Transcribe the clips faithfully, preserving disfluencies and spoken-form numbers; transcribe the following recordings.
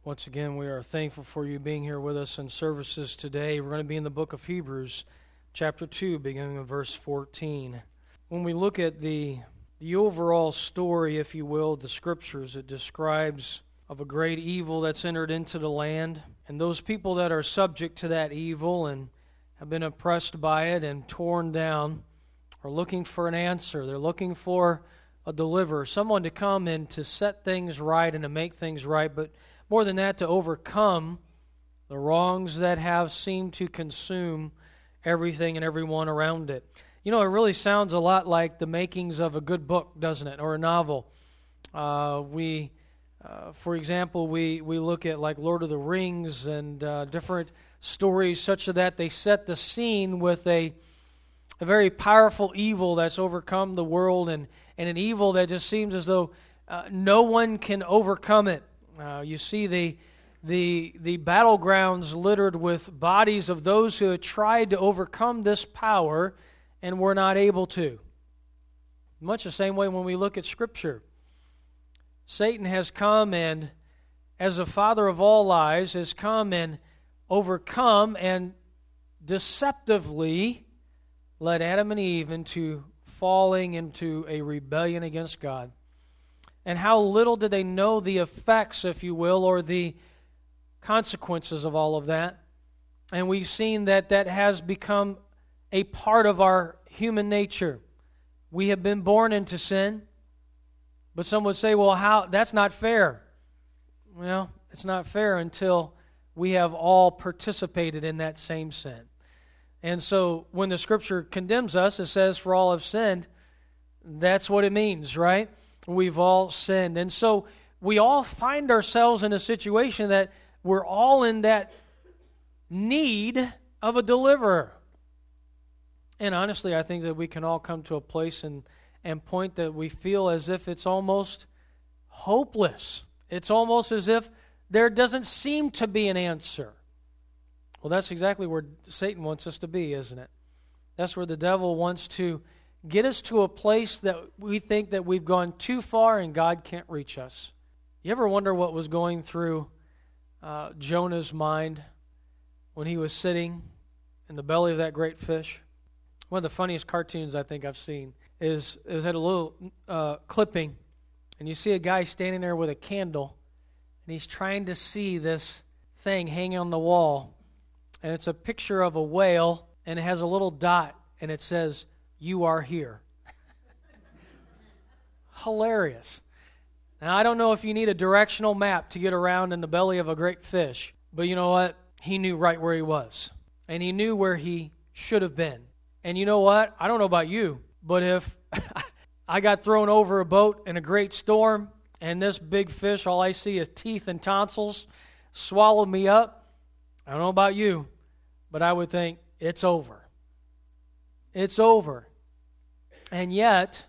Once again, we are thankful for you being here with us in services today. We're going to be in the book of Hebrews, chapter two, beginning of verse fourteen. When we look at the, the overall story, if you will, of the Scriptures, it describes of a great evil that's entered into the land, and those people that are subject to that evil and have been oppressed by it and torn down are looking for an answer. They're looking for a deliverer, someone to come and to set things right and to make things right, but more than that, to overcome the wrongs that have seemed to consume everything and everyone around it. You know, it really sounds a lot like the makings of a good book, doesn't it, or a novel. Uh, we, uh, for example, we, we look at like Lord of the Rings and uh, different stories such that they set the scene with a, a very powerful evil that's overcome the world and, and an evil that just seems as though uh, no one can overcome it. Uh, you see the, the, the battlegrounds littered with bodies of those who had tried to overcome this power and were not able to. Much the same way when we look at Scripture. Satan has come and, as the father of all lies, has come and overcome and deceptively led Adam and Eve into falling into a rebellion against God. And how little did they know the effects, if you will, or the consequences of all of that. And we've seen that that has become a part of our human nature. We have been born into sin. But some would say, well, how? That's not fair. Well, it's not fair until we have all participated in that same sin. And so when the Scripture condemns us, it says, for all have sinned. That's what it means, right? We've all sinned. And so we all find ourselves in a situation that we're all in that need of a deliverer. And honestly, I think that we can all come to a place and, and point that we feel as if it's almost hopeless. It's almost as if there doesn't seem to be an answer. Well, that's exactly where Satan wants us to be, isn't it? That's where the devil wants to get us to a place that we think that we've gone too far and God can't reach us. You ever wonder what was going through uh, Jonah's mind when he was sitting in the belly of that great fish? One of the funniest cartoons I think I've seen is, is at a little uh, clipping, and you see a guy standing there with a candle, and he's trying to see this thing hanging on the wall, and it's a picture of a whale, and it has a little dot, and it says, "You are here." Hilarious. Now, I don't know if you need a directional map to get around in the belly of a great fish, but you know what? He knew right where he was, and he knew where he should have been. And you know what? I don't know about you, but if I got thrown over a boat in a great storm, and this big fish, all I see is teeth and tonsils, swallowed me up, I don't know about you, but I would think, it's over. It's over. And yet,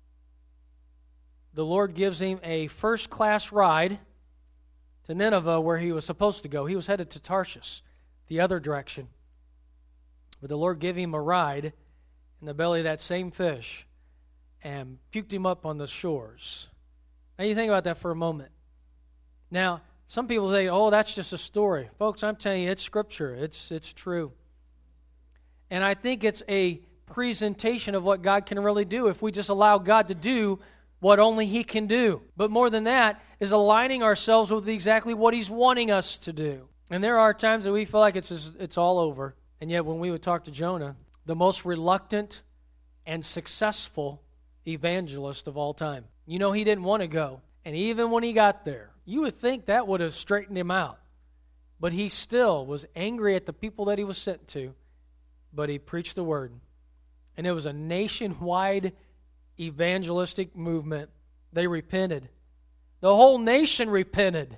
the Lord gives him a first-class ride to Nineveh where he was supposed to go. He was headed to Tarshish, the other direction. But the Lord gave him a ride in the belly of that same fish and puked him up on the shores. Now you think about that for a moment. Now, some people say, oh, that's just a story. Folks, I'm telling you, it's Scripture. It's, it's true. And I think it's a presentation of what God can really do if we just allow God to do what only He can do. But more than that is aligning ourselves with exactly what He's wanting us to do. And there are times that we feel like it's just, it's all over. And yet when we would talk to Jonah, the most reluctant and successful evangelist of all time, you know, he didn't want to go. And even when he got there, you would think that would have straightened him out. But he still was angry at the people that he was sent to, but he preached the word. And it was a nationwide evangelistic movement. They repented. The whole nation repented.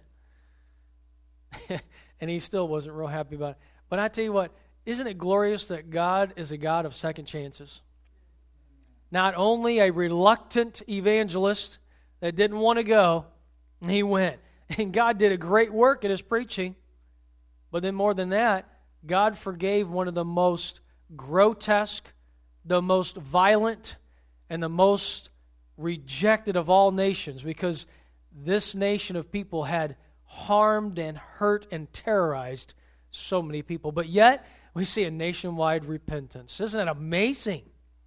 And he still wasn't real happy about it. But I tell you what, isn't it glorious that God is a God of second chances? Not only a reluctant evangelist that didn't want to go, he went. And God did a great work in his preaching. But then more than that, God forgave one of the most grotesque, the most violent, and the most rejected of all nations, because this nation of people had harmed and hurt and terrorized so many people. But yet, we see a nationwide repentance. Isn't that amazing?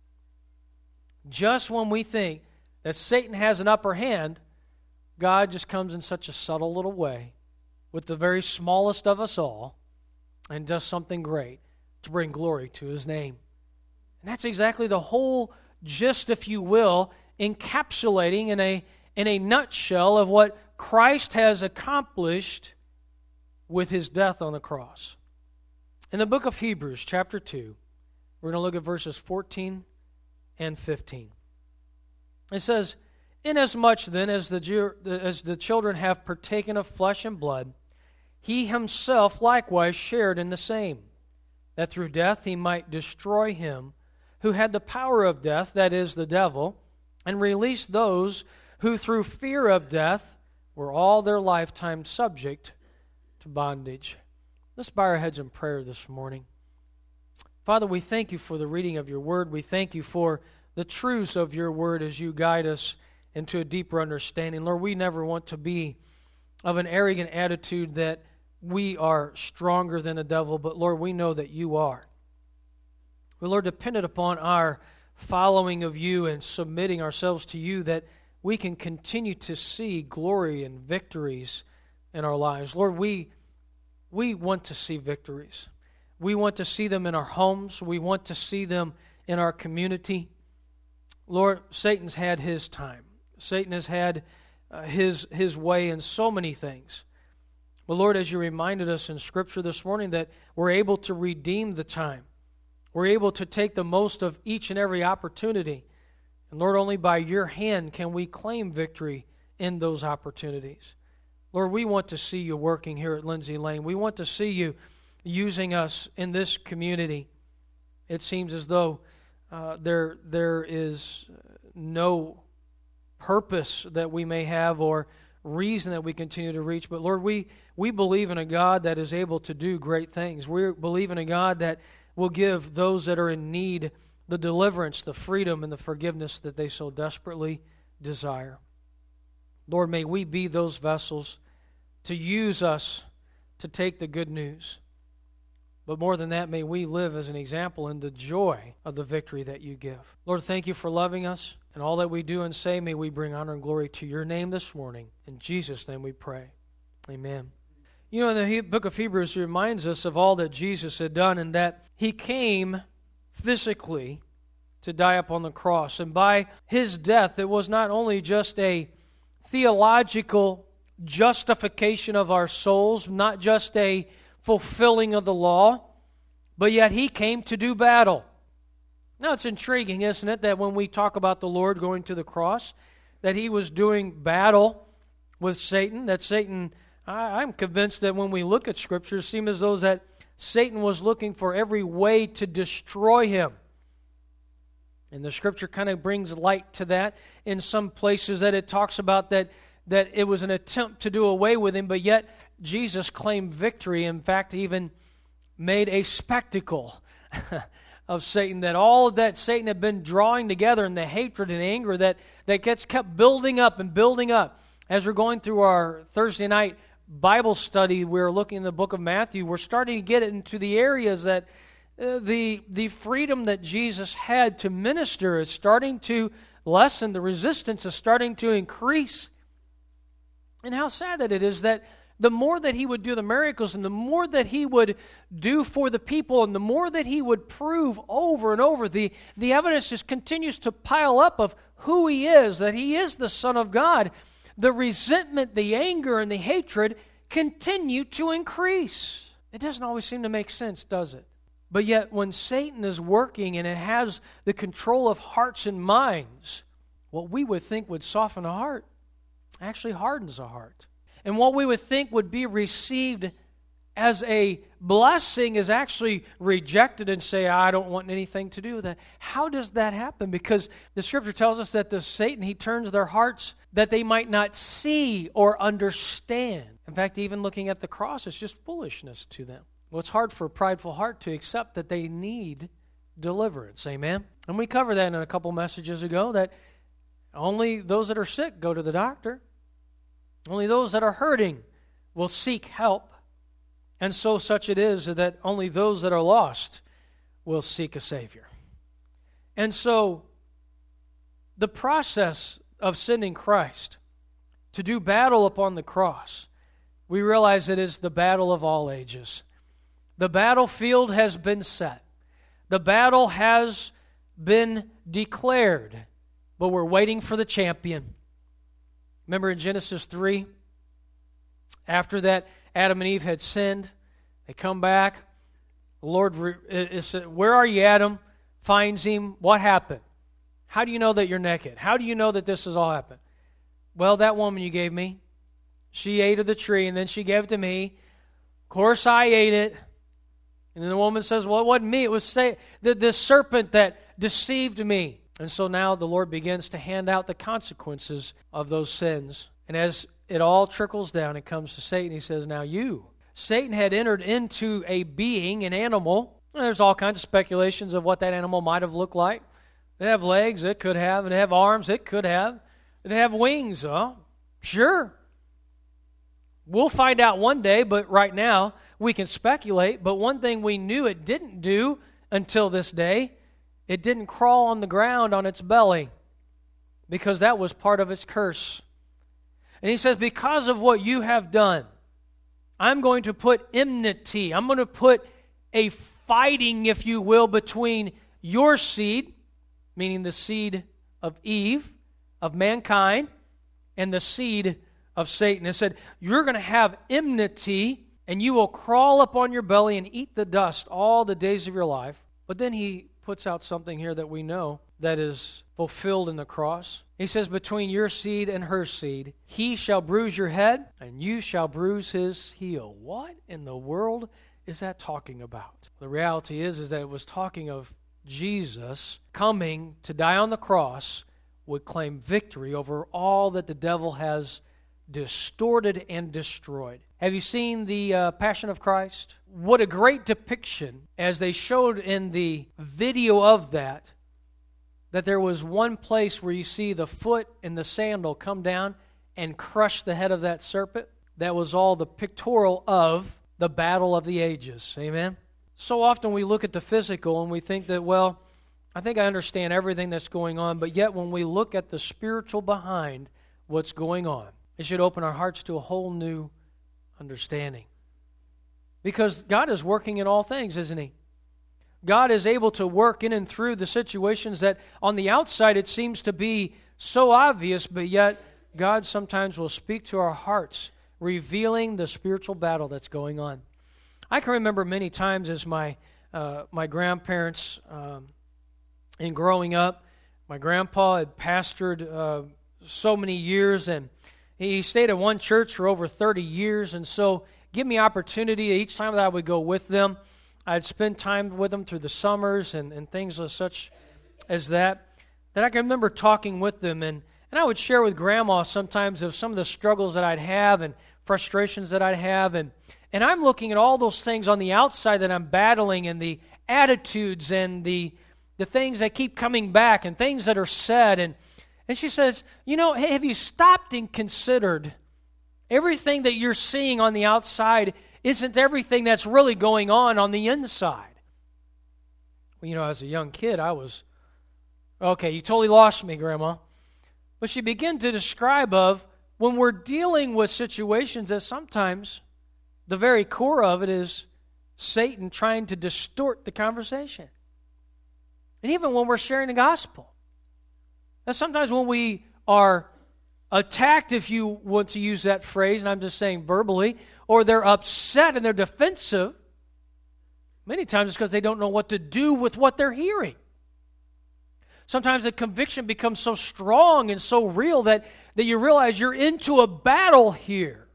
Just when we think that Satan has an upper hand, God just comes in such a subtle little way with the very smallest of us all and does something great to bring glory to His name. And that's exactly the whole gist, if you will, encapsulating in a, in a nutshell of what Christ has accomplished with His death on the cross. In the book of Hebrews, chapter two, we're going to look at verses fourteen and fifteen. It says, "Inasmuch then as the, Jew, as the children have partaken of flesh and blood, He Himself likewise shared in the same, that through death He might destroy him who had the power of death, that is, the devil, and release those who through fear of death were all their lifetime subject to bondage." Let's bow our heads in prayer this morning. Father, we thank You for the reading of Your Word. We thank You for the truths of Your Word as You guide us into a deeper understanding. Lord, we never want to be of an arrogant attitude that we are stronger than the devil, but Lord, we know that You are. Well, Lord, dependent upon our following of You and submitting ourselves to You, that we can continue to see glory and victories in our lives. Lord, we we want to see victories. We want to see them in our homes. We want to see them in our community. Lord, Satan's had his time. Satan has had uh, his, his way in so many things. But Lord, as You reminded us in Scripture this morning, that we're able to redeem the time. We're able to take the most of each and every opportunity. And Lord, only by Your hand can we claim victory in those opportunities. Lord, we want to see You working here at Lindsay Lane. We want to see You using us in this community. It seems as though uh, there there is no purpose that we may have or reason that we continue to reach. But Lord, we, we believe in a God that is able to do great things. We believe in a God that will give those that are in need the deliverance, the freedom, and the forgiveness that they so desperately desire. Lord, may we be those vessels to use us to take the good news. But more than that, may we live as an example in the joy of the victory that You give. Lord, thank You for loving us. And all that we do and say, may we bring honor and glory to Your name this morning. In Jesus' name we pray. Amen. You know, in the book of Hebrews, it reminds us of all that Jesus had done and that He came physically to die upon the cross. And by His death, it was not only just a theological justification of our souls, not just a fulfilling of the law, but yet He came to do battle. Now, it's intriguing, isn't it, that when we talk about the Lord going to the cross, that He was doing battle with Satan, that Satan, I, I'm convinced that when we look at Scripture, it seems as though that Satan was looking for every way to destroy Him. And the Scripture kind of brings light to that in some places, that it talks about that, that it was an attempt to do away with Him, but yet Jesus claimed victory. In fact, He even made a spectacle of Satan, that all that Satan had been drawing together, and the hatred and anger that, that gets kept building up and building up. As we're going through our Thursday night Bible study, we're looking in the book of Matthew, we're starting to get into the areas that uh, the, the freedom that Jesus had to minister is starting to lessen. The resistance is starting to increase. And how sad that it is that the more that He would do the miracles and the more that He would do for the people and the more that He would prove over and over, the, the evidence just continues to pile up of who He is, that He is the Son of God. The resentment, the anger, and the hatred continue to increase. It doesn't always seem to make sense, does it? But yet when Satan is working and it has the control of hearts and minds, what we would think would soften a heart actually hardens a heart. And what we would think would be received as a blessing is actually rejected and say, I don't want anything to do with that. How does that happen? Because the Scripture tells us that the Satan, he turns their hearts that they might not see or understand. In fact, even looking at the cross is just foolishness to them. Well, it's hard for a prideful heart to accept that they need deliverance. Amen? And we covered that in a couple messages ago, that only those that are sick go to the doctor. Only those that are hurting will seek help. And so such it is that only those that are lost will seek a Savior. And so the process of sending Christ to do battle upon the cross, we realize it is the battle of all ages. The battlefield has been set. The battle has been declared, but we're waiting for the champion. Remember in Genesis three, after that Adam and Eve had sinned, they come back. The Lord is, where are you, Adam? Finds him. What happened? How do you know that you're naked? How do you know that this has all happened? Well, that woman you gave me, she ate of the tree, and then she gave it to me. Of course, I ate it. And then the woman says, well, it wasn't me. It was say, the, the serpent that deceived me. And so now the Lord begins to hand out the consequences of those sins. And as it all trickles down, it comes to Satan. He says, now you. Satan had entered into a being, an animal. And there's all kinds of speculations of what that animal might have looked like. It have legs, it could have. It have arms, it could have. It have wings, oh, sure. We'll find out one day, but right now we can speculate. But one thing we knew it didn't do until this day, it didn't crawl on the ground on its belly, because that was part of its curse. And he says, because of what you have done, I'm going to put enmity, I'm going to put a fighting, if you will, between your seed, meaning the seed of Eve, of mankind, and the seed of Satan. It said, you're going to have enmity, and you will crawl up on your belly and eat the dust all the days of your life. But then he puts out something here that we know that is fulfilled in the cross. He says, between your seed and her seed, he shall bruise your head, and you shall bruise his heel. What in the world is that talking about? The reality is, is that it was talking of Jesus coming to die on the cross would claim victory over all that the devil has distorted and destroyed. Have you seen the uh, Passion of Christ? What a great depiction, as they showed in the video of that, that there was one place where you see the foot and the sandal come down and crush the head of that serpent. That was all the pictorial of the battle of the ages. Amen? So often we look at the physical and we think that, well, I think I understand everything that's going on, but yet when we look at the spiritual behind what's going on, it should open our hearts to a whole new understanding. Because God is working in all things, isn't He? God is able to work in and through the situations that on the outside it seems to be so obvious, but yet God sometimes will speak to our hearts, revealing the spiritual battle that's going on. I can remember many times as my uh, my grandparents, um, in growing up, my grandpa had pastored uh, so many years, and he stayed at one church for over thirty years, and so give me opportunity each time that I would go with them. I'd spend time with them through the summers and, and things as such as that, that I can remember talking with them, and, and I would share with Grandma sometimes of some of the struggles that I'd have and frustrations that I'd have, and, and I'm looking at all those things on the outside that I'm battling, and the attitudes and the the things that keep coming back and things that are said, and, and she says, you know, hey, have you stopped and considered everything that you're seeing on the outside isn't everything that's really going on on the inside? Well, you know, as a young kid, I was, okay, you totally lost me, Grandma. But she began to describe of when we're dealing with situations that sometimes the very core of it is Satan trying to distort the conversation. And even when we're sharing the gospel. Now, sometimes when we are attacked, if you want to use that phrase, and I'm just saying verbally, or they're upset and they're defensive, many times it's because they don't know what to do with what they're hearing. Sometimes the conviction becomes so strong and so real that, that you realize you're into a battle here.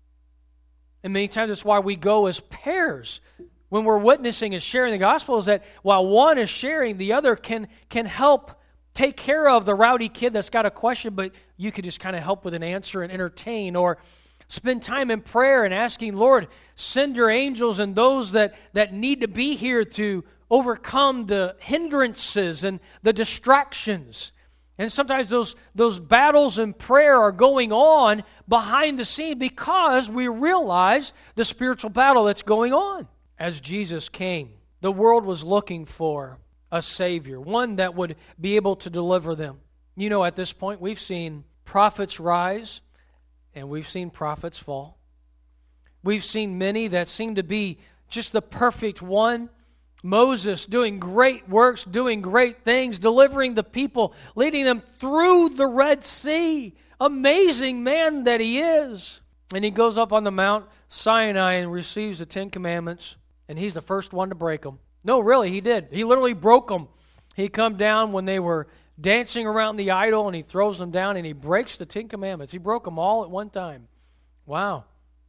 And many times that's why we go as pairs when we're witnessing and sharing the gospel, is that while one is sharing, the other can, can help take care of the rowdy kid that's got a question, but you could just kind of help with an answer and entertain, or spend time in prayer and asking, Lord, send your angels and those that, that need to be here to overcome the hindrances and the distractions. And sometimes those, those battles in prayer are going on behind the scene because we realize the spiritual battle that's going on. As Jesus came, the world was looking for a Savior, one that would be able to deliver them. You know, at this point, we've seen prophets rise and we've seen prophets fall. We've seen many that seem to be just the perfect one. Moses doing great works, doing great things, delivering the people, leading them through the Red Sea. Amazing man that he is. And he goes up on the Mount Sinai and receives the Ten Commandments, and he's the first one to break them. No, really, he did. He literally broke them. He come down when they were dancing around the idol, and he throws them down, and he breaks the Ten Commandments. He broke them all at one time. Wow.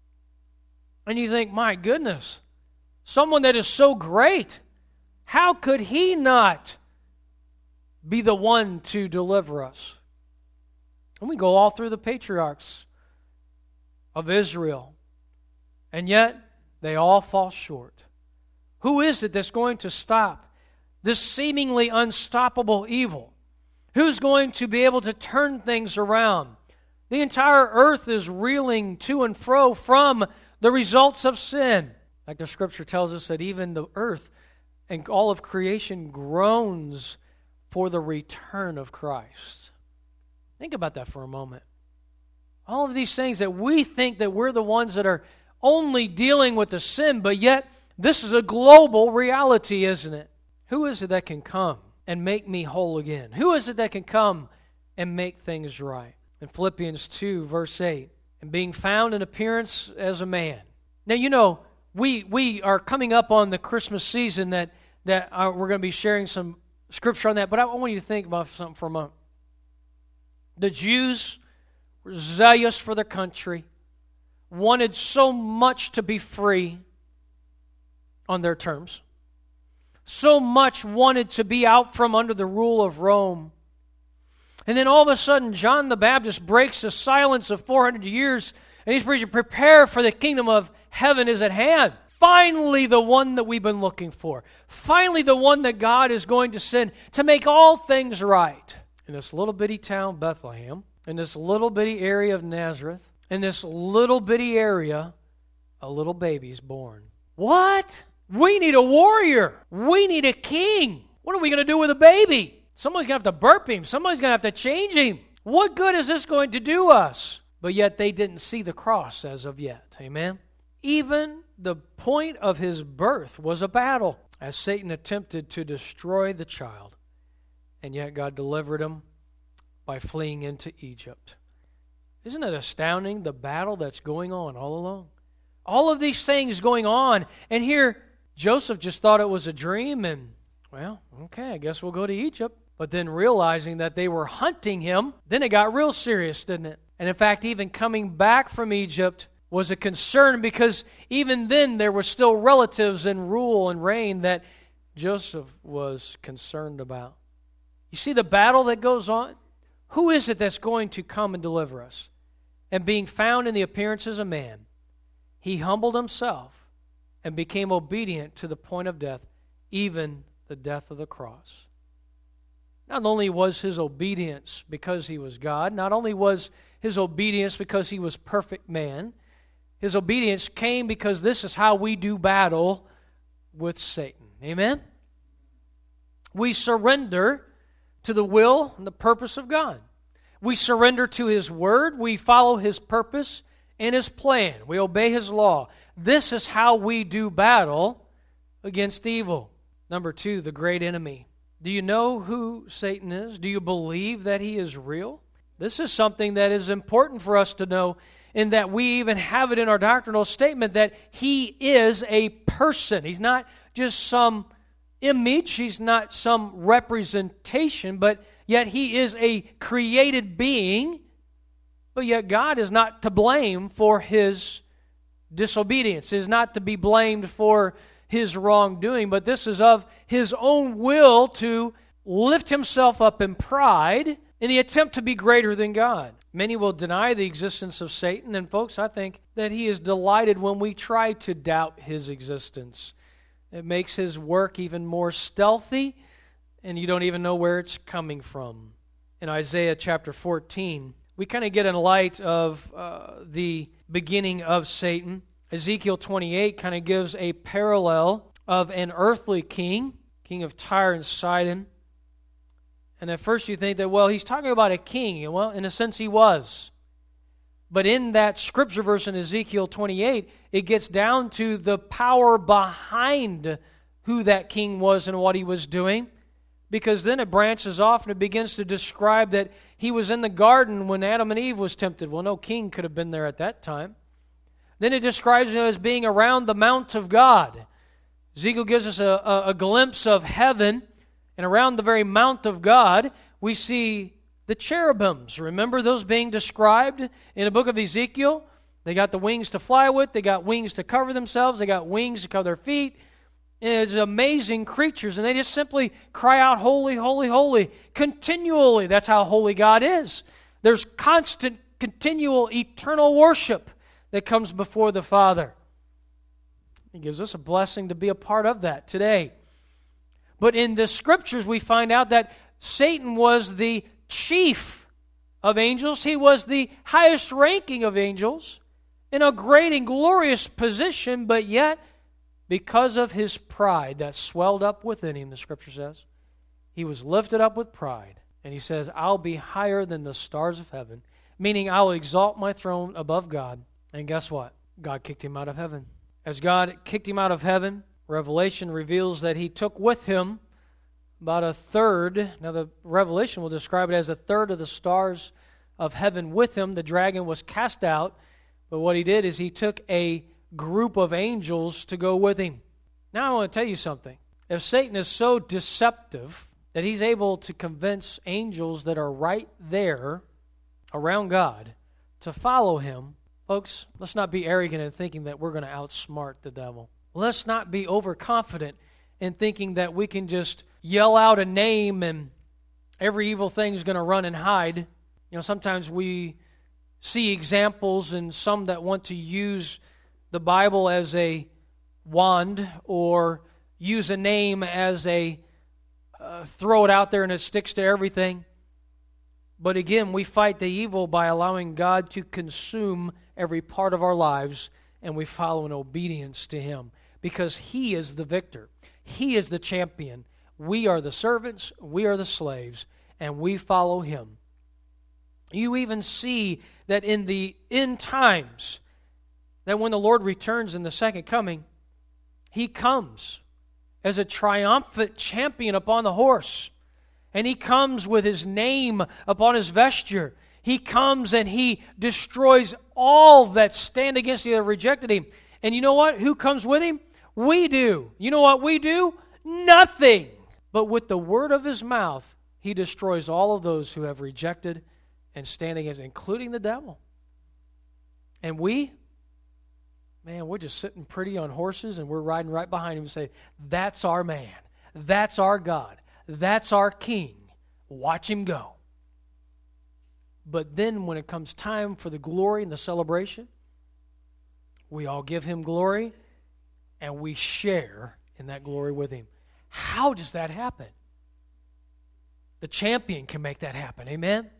And you think, my goodness, someone that is so great, how could he not be the one to deliver us? And we go all through the patriarchs of Israel, and yet they all fall short. Who is it that's going to stop this seemingly unstoppable evil? Who's going to be able to turn things around? The entire earth is reeling to and fro from the results of sin. Like the Scripture tells us that even the earth and all of creation groans for the return of Christ. Think about that for a moment. All of these things that we think that we're the ones that are only dealing with the sin, but yet this is a global reality, isn't it? Who is it that can come and make me whole again? Who is it that can come and make things right? In Philippians two, verse eight, and being found in appearance as a man. Now, you know, we we are coming up on the Christmas season that, that uh, we're going to be sharing some scripture on that, but I want you to think about something for a moment. The Jews were zealous for their country, wanted so much to be free on their terms, so much wanted to be out from under the rule of Rome. And then all of a sudden, John the Baptist breaks the silence of four hundred years, and he's preaching, prepare for the kingdom of heaven is at hand. Finally, the one that we've been looking for. Finally, the one that God is going to send to make all things right. In this little bitty town, Bethlehem, in this little bitty area of Nazareth, in this little bitty area, a little baby's born. What? We need a warrior. We need a king. What are we going to do with a baby? Someone's going to have to burp him. Somebody's going to have to change him. What good is this going to do us? But yet they didn't see the cross as of yet. Amen? Even the point of his birth was a battle as Satan attempted to destroy the child. And yet God delivered him by fleeing into Egypt. Isn't it astounding, the battle that's going on all along? All of these things going on. And here, Joseph just thought it was a dream and, well, okay, I guess we'll go to Egypt. But then realizing that they were hunting him, then it got real serious, didn't it? And in fact, even coming back from Egypt was a concern because even then there were still relatives in rule and reign that Joseph was concerned about. You see the battle that goes on? Who is it that's going to come and deliver us? And being found in the appearance as a man, he humbled himself and became obedient to the point of death, even the death of the cross. Not only was his obedience because he was God, not only was his obedience because he was perfect man, his obedience came because this is how we do battle with Satan. Amen? We surrender to the will and the purpose of God. We surrender to his word. We follow his purpose and his plan. We obey his law. This is how we do battle against evil. Number two, the great enemy. Do you know who Satan is? Do you believe that he is real? This is something that is important for us to know, in that we even have it in our doctrinal statement that he is a person. He's not just some image, he's not some representation, but yet he is a created being, but yet God is not to blame for his disobedience, is not to be blamed for his wrongdoing, but this is of his own will to lift himself up in pride in the attempt to be greater than God. Many will deny the existence of Satan, and folks, I think that he is delighted when we try to doubt his existence. It makes his work even more stealthy, and you don't even know where it's coming from. in Isaiah chapter fourteen, we kind of get in light of uh, the beginning of Satan. Ezekiel twenty-eight kind of gives a parallel of an earthly king, king of Tyre and Sidon. And at first you think that, well, he's talking about a king. Well, in a sense he was. But in that scripture verse in Ezekiel twenty-eight, it gets down to the power behind who that king was and what he was doing. Because then it branches off and it begins to describe that he was in the garden when Adam and Eve was tempted. Well, no king could have been there at that time. Then it describes him as being around the mount of God. Ezekiel gives us a, a, a glimpse of heaven, and around the very mount of God, we see the cherubims. Remember those being described in the book of Ezekiel? They got the wings to fly with, they got wings to cover themselves, they got wings to cover their feet. And it's amazing creatures, and they just simply cry out, holy, holy, holy, continually. That's how holy God is. There's constant, continual, eternal worship that comes before the Father. He gives us a blessing to be a part of that today. But in the Scriptures, we find out that Satan was the chief of angels. He was the highest ranking of angels in a great and glorious position, but yet, because of his pride that swelled up within him, the Scripture says, he was lifted up with pride. And he says, I'll be higher than the stars of heaven, meaning I'll exalt my throne above God. And guess what? God kicked him out of heaven. As God kicked him out of heaven, Revelation reveals that he took with him about a third. Now the Revelation will describe it as a third of the stars of heaven with him. The dragon was cast out. But what he did is he took a group of angels to go with him. Now I want to tell you something. If Satan is so deceptive that he's able to convince angels that are right there around God to follow him, folks, let's not be arrogant in thinking that we're going to outsmart the devil. Let's not be overconfident in thinking that we can just yell out a name and every evil thing is going to run and hide. You know, sometimes we see examples and some that want to use the Bible as a wand or use a name as a uh, throw it out there and it sticks to everything. But again, we fight the evil by allowing God to consume every part of our lives, and we follow in obedience to Him because He is the victor. He is the champion. We are the servants, we are the slaves, and we follow Him. You even see that in the end times, that when the Lord returns in the second coming, He comes as a triumphant champion upon the horse. And He comes with His name upon His vesture. He comes and He destroys all that stand against Him that rejected Him. And you know what? Who comes with Him? We do. You know what we do? Nothing. But with the word of His mouth, He destroys all of those who have rejected and stand against, including the devil. And we, man, we're just sitting pretty on horses and we're riding right behind Him and say, that's our man. That's our God. That's our King. Watch Him go. But then when it comes time for the glory and the celebration, we all give Him glory and we share in that glory with Him. How does that happen? The champion can make that happen. Amen?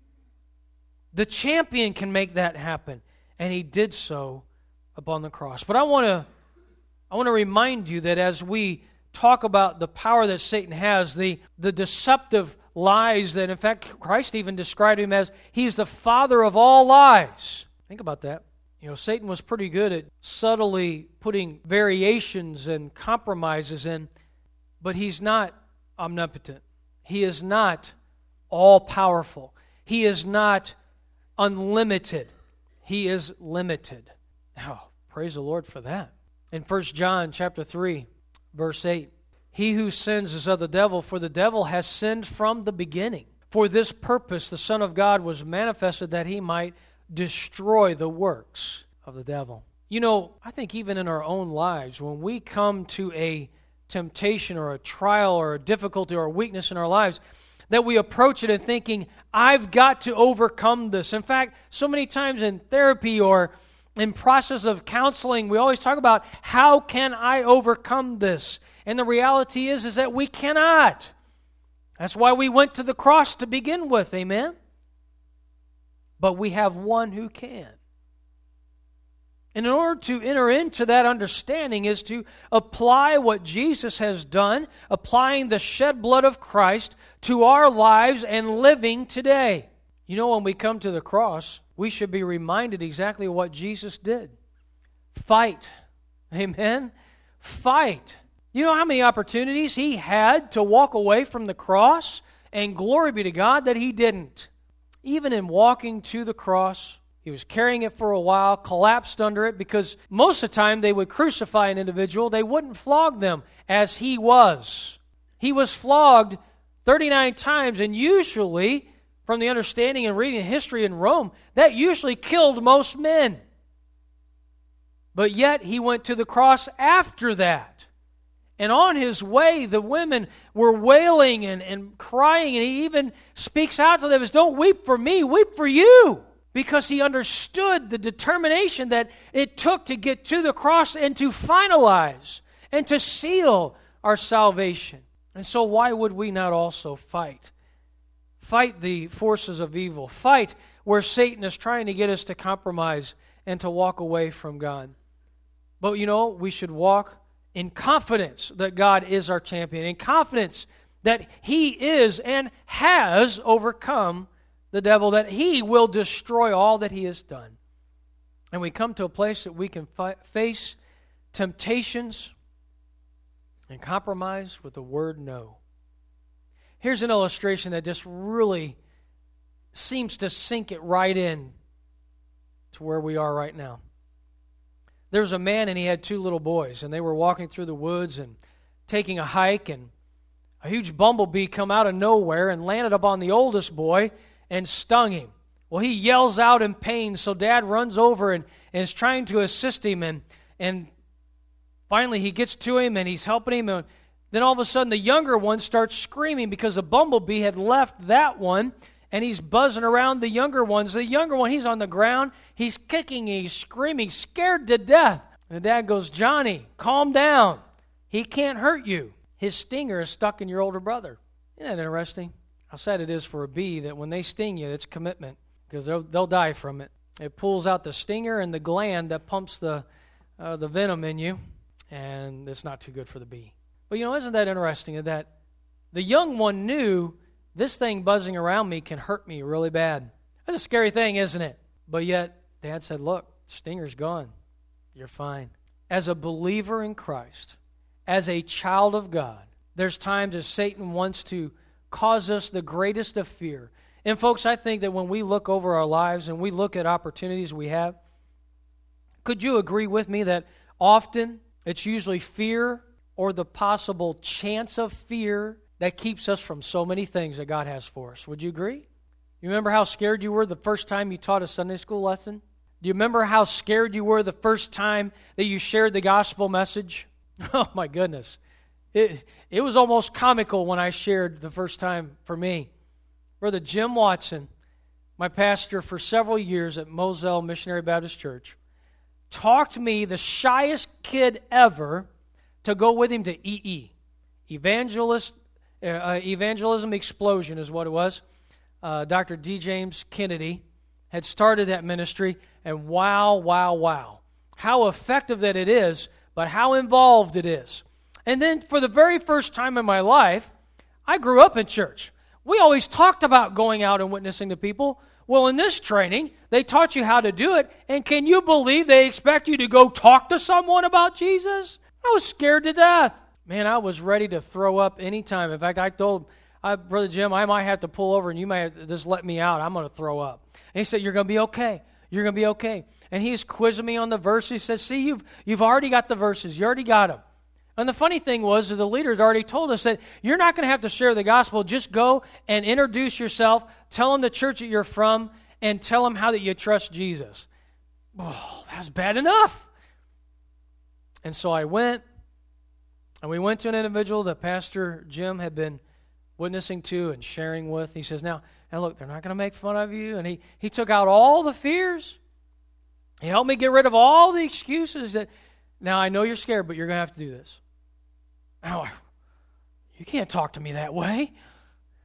The champion can make that happen. And He did so upon the cross. But I want to I want to remind you that as we talk about the power that Satan has, the, the deceptive lies that, in fact, Christ even described Him as He's the father of all lies. Think about that. You know, Satan was pretty good at subtly putting variations and compromises in, but he's not omnipotent. He is not all-powerful. He is not unlimited. He is limited. Oh, praise the Lord for that. In First John chapter three, verse eight, he who sins is of the devil, for the devil has sinned from the beginning. For this purpose the Son of God was manifested that He might destroy the works of the devil. You know, I think even in our own lives, when we come to a temptation or a trial or a difficulty or a weakness in our lives, that we approach it and thinking, I've got to overcome this. In fact, so many times in therapy or in process of counseling, we always talk about, how can I overcome this? And the reality is, is that we cannot. That's why we went to the cross to begin with, amen? But we have one who can. And in order to enter into that understanding is to apply what Jesus has done, applying the shed blood of Christ to our lives and living today. You know, when we come to the cross, we should be reminded exactly what Jesus did. Fight. Amen? Fight. You know how many opportunities he had to walk away from the cross? And glory be to God that he didn't. Even in walking to the cross, he was carrying it for a while, collapsed under it, because most of the time they would crucify an individual. They wouldn't flog them as he was. He was flogged thirty-nine times, and usually, from the understanding and reading history in Rome, that usually killed most men. But yet, he went to the cross after that. And on his way, the women were wailing and, and crying, and he even speaks out to them as, don't weep for me, weep for you. Because he understood the determination that it took to get to the cross and to finalize and to seal our salvation. And so why would we not also fight? Fight the forces of evil. Fight where Satan is trying to get us to compromise and to walk away from God. But you know, we should walk in confidence that God is our champion, in confidence that He is and has overcome the devil, that He will destroy all that He has done. And we come to a place that we can fi- face temptations and compromise with the word no. Here's an illustration that just really seems to sink it right in to where we are right now. There was a man and he had two little boys, and they were walking through the woods and taking a hike, and a huge bumblebee come out of nowhere and landed up on the oldest boy and stung him. Well, he yells out in pain, so Dad runs over and, and is trying to assist him, and, and finally he gets to him and he's helping him, and then all of a sudden the younger one starts screaming because the bumblebee had left that one, and he's buzzing around the younger ones. The younger one, he's on the ground, he's kicking, he's screaming, scared to death. And the dad goes, Johnny, calm down. He can't hurt you. His stinger is stuck in your older brother. Isn't that interesting? How sad it is for a bee that when they sting you, it's commitment, because they'll, they'll die from it. It pulls out the stinger and the gland that pumps the uh, the venom in you, and it's not too good for the bee. But you know, isn't that interesting that the young one knew this thing buzzing around me can hurt me really bad. That's a scary thing, isn't it? But yet, Dad said, look, stinger's gone. You're fine. As a believer in Christ, as a child of God, there's times as Satan wants to cause us the greatest of fear. And folks, I think that when we look over our lives and we look at opportunities we have, could you agree with me that often it's usually fear or the possible chance of fear that keeps us from so many things that God has for us? Would you agree? You remember how scared you were the first time you taught a Sunday school lesson? Do you remember how scared you were the first time that you shared the gospel message? Oh my goodness. It, it was almost comical when I shared the first time for me. Brother Jim Watson, my pastor for several years at Moselle Missionary Baptist Church, talked me, the shyest kid ever, to go with him to E E. Evangelist Uh, Evangelism Explosion is what it was. Uh, Doctor D. James Kennedy had started that ministry, and wow, wow, wow. How effective that it is, but how involved it is. And then for the very first time in my life, I grew up in church. We always talked about going out and witnessing to people. Well, in this training, they taught you how to do it, and can you believe they expect you to go talk to someone about Jesus? I was scared to death. Man, I was ready to throw up anytime. In fact, I told I, Brother Jim, I might have to pull over and you might have to just let me out. I'm going to throw up. And he said, you're going to be okay. You're going to be okay. And he's quizzing me on the verse. He says, see, you've, you've already got the verses. You already got them. And the funny thing was that the leader had already told us that you're not going to have to share the gospel. Just go and introduce yourself. Tell them the church that you're from and tell them how that you trust Jesus. Oh, that's bad enough. And so I went. And we went to an individual that Pastor Jim had been witnessing to and sharing with. He says, now, now look, they're not going to make fun of you. And he, he took out all the fears. He helped me get rid of all the excuses that, now I know you're scared, but you're going to have to do this. Now, you can't talk to me that way.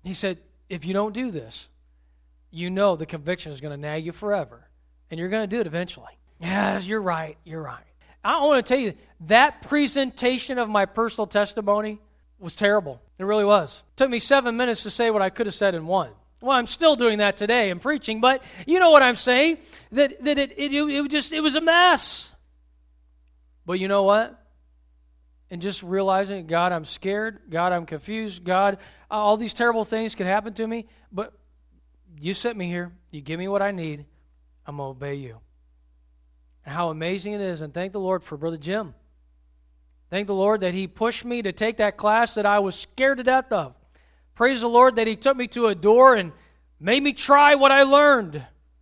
He said, if you don't do this, you know the conviction is going to nag you forever. And you're going to do it eventually. Yes, you're right. You're right. I want to tell you, that presentation of my personal testimony was terrible. It really was. It took me seven minutes to say what I could have said in one. Well, I'm still doing that today in preaching, but you know what I'm saying? That that it it, it just it was a mess. But you know what? And just realizing, God, I'm scared. God, I'm confused. God, all these terrible things could happen to me. But you sent me here. You give me what I need. I'm going to obey you. And how amazing it is. And thank the Lord for Brother Jim. Thank the Lord that he pushed me to take that class that I was scared to death of. Praise the Lord that he took me to a door and made me try what I learned.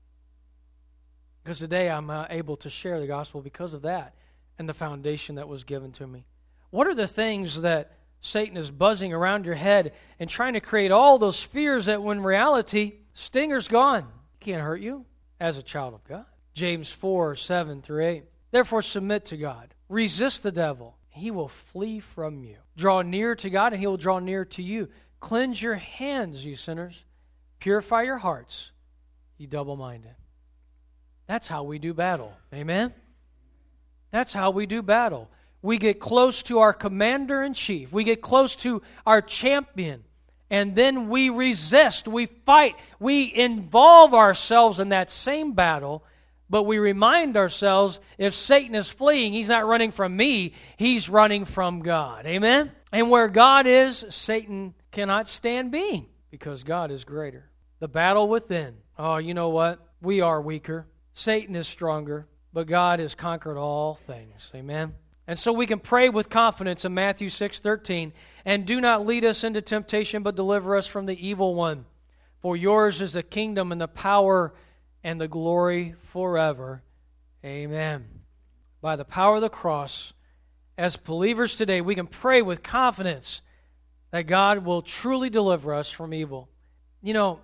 Because today I'm uh, able to share the gospel because of that and the foundation that was given to me. What are the things that Satan is buzzing around your head and trying to create all those fears that when reality, stinger's gone. Can't hurt you as a child of God. James four, seven through eight. Therefore submit to God. Resist the devil. He will flee from you. Draw near to God and he will draw near to you. Cleanse your hands, you sinners. Purify your hearts, you double-minded. That's how we do battle. Amen? That's how we do battle. We get close to our commander-in-chief. We get close to our champion. And then we resist. We fight. We involve ourselves in that same battle. But we remind ourselves, if Satan is fleeing, he's not running from me. He's running from God. Amen? And where God is, Satan cannot stand being because God is greater. The battle within. Oh, you know what? We are weaker. Satan is stronger, but God has conquered all things. Amen? And so we can pray with confidence in Matthew six thirteen, and do not lead us into temptation, but deliver us from the evil one. For yours is the kingdom and the power and the glory forever. Amen. By the power of the cross, as believers today, we can pray with confidence that God will truly deliver us from evil. You know,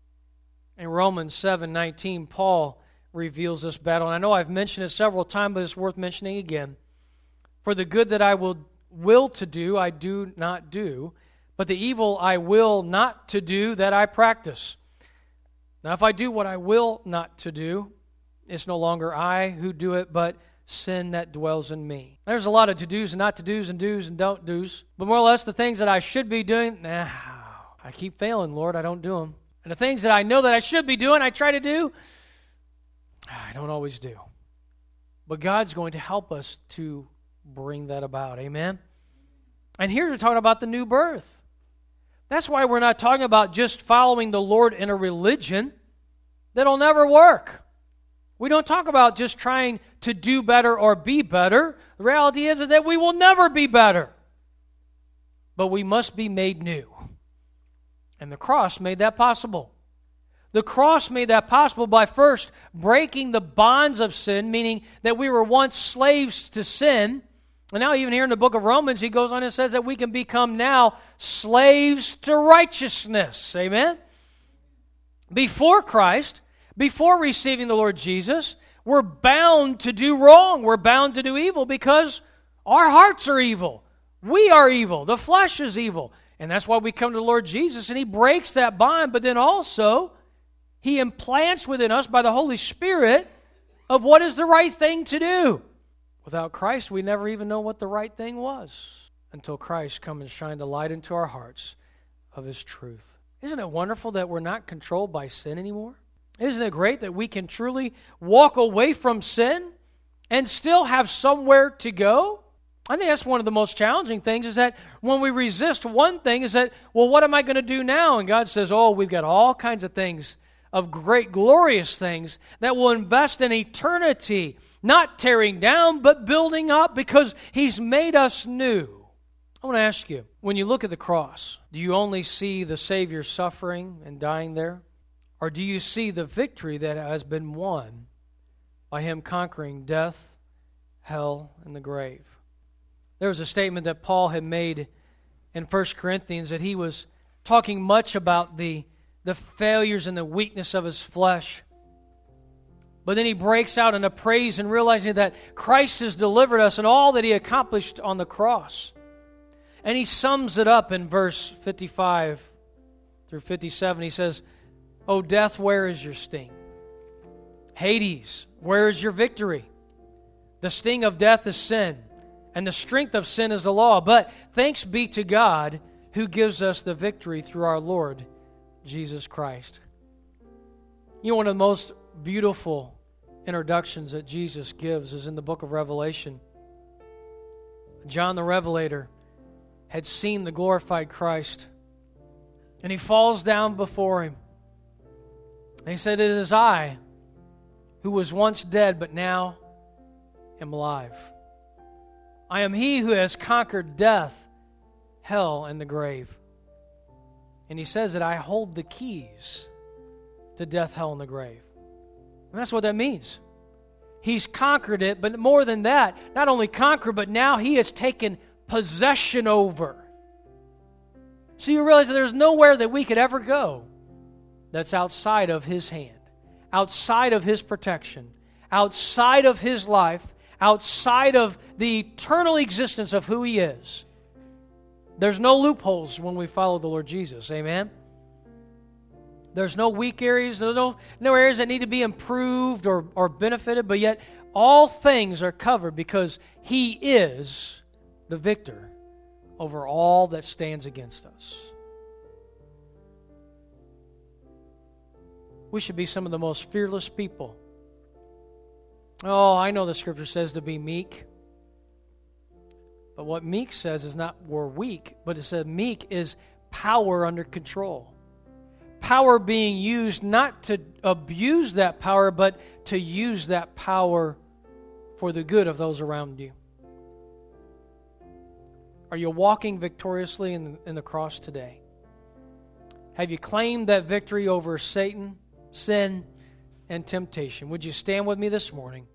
in Romans seven nineteen, Paul reveals this battle. And I know I've mentioned it several times, but it's worth mentioning again. For the good that I will will to do, I do not do, but the evil I will not to do, that I practice. Now, if I do what I will not to do, it's no longer I who do it, but sin that dwells in me. There's a lot of to-dos and not-to-dos and do's and don't-do's, but more or less the things that I should be doing, nah, I keep failing, Lord, I don't do them. And the things that I know that I should be doing, I try to do, I don't always do. But God's going to help us to bring that about, amen? And here we're talking about the new birth. That's why we're not talking about just following the Lord in a religion that'll never work. We don't talk about just trying to do better or be better. The reality is, is that we will never be better. But we must be made new. And the cross made that possible. The cross made that possible by first breaking the bonds of sin, meaning that we were once slaves to sin. And now even here in the book of Romans, he goes on and says that we can become now slaves to righteousness. Amen? Before Christ, before receiving the Lord Jesus, we're bound to do wrong. We're bound to do evil because our hearts are evil. We are evil. The flesh is evil. And that's why we come to the Lord Jesus, and he breaks that bond, but then also he implants within us by the Holy Spirit of what is the right thing to do. Without Christ, we never even know what the right thing was until Christ come and shine the light into our hearts of his truth. Isn't it wonderful that we're not controlled by sin anymore? Isn't it great that we can truly walk away from sin and still have somewhere to go? I think that's one of the most challenging things is that when we resist one thing is that, well, what am I going to do now? And God says, oh, we've got all kinds of things, of great, glorious things that will invest in eternity, not tearing down, but building up because he's made us new. I want to ask you, when you look at the cross, do you only see the Savior suffering and dying there? Or do you see the victory that has been won by him conquering death, hell, and the grave? There was a statement that Paul had made in First Corinthians that he was talking much about the, the failures and the weakness of his flesh. But then he breaks out into praise and realizing that Christ has delivered us and all that he accomplished on the cross. And he sums it up in verse fifty-five through fifty-seven, he says, "O death, where is your sting? Hades, where is your victory? The sting of death is sin, and the strength of sin is the law. But thanks be to God who gives us the victory through our Lord Jesus Christ." You know, one of the most beautiful introductions that Jesus gives is in the book of Revelation. John the Revelator had seen the glorified Christ, and he falls down before him. And he said, "It is I who was once dead, but now am alive. I am he who has conquered death, hell, and the grave." And he says that I hold the keys to death, hell, and the grave. And that's what that means. He's conquered it, but more than that, not only conquered, but now he has taken possession over. So you realize that there's nowhere that we could ever go that's outside of his hand, outside of his protection, outside of his life, outside of the eternal existence of who he is. There's no loopholes when we follow the Lord Jesus. Amen? There's no weak areas, there's no, no areas that need to be improved or, or benefited, but yet all things are covered because he is the victor over all that stands against us. We should be some of the most fearless people. Oh, I know the Scripture says to be meek. But what meek says is not we're weak, but it says meek is power under control. Power being used not to abuse that power, but to use that power for the good of those around you. Are you walking victoriously in the, in the cross today? Have you claimed that victory over Satan, sin, and temptation? Would you stand with me this morning?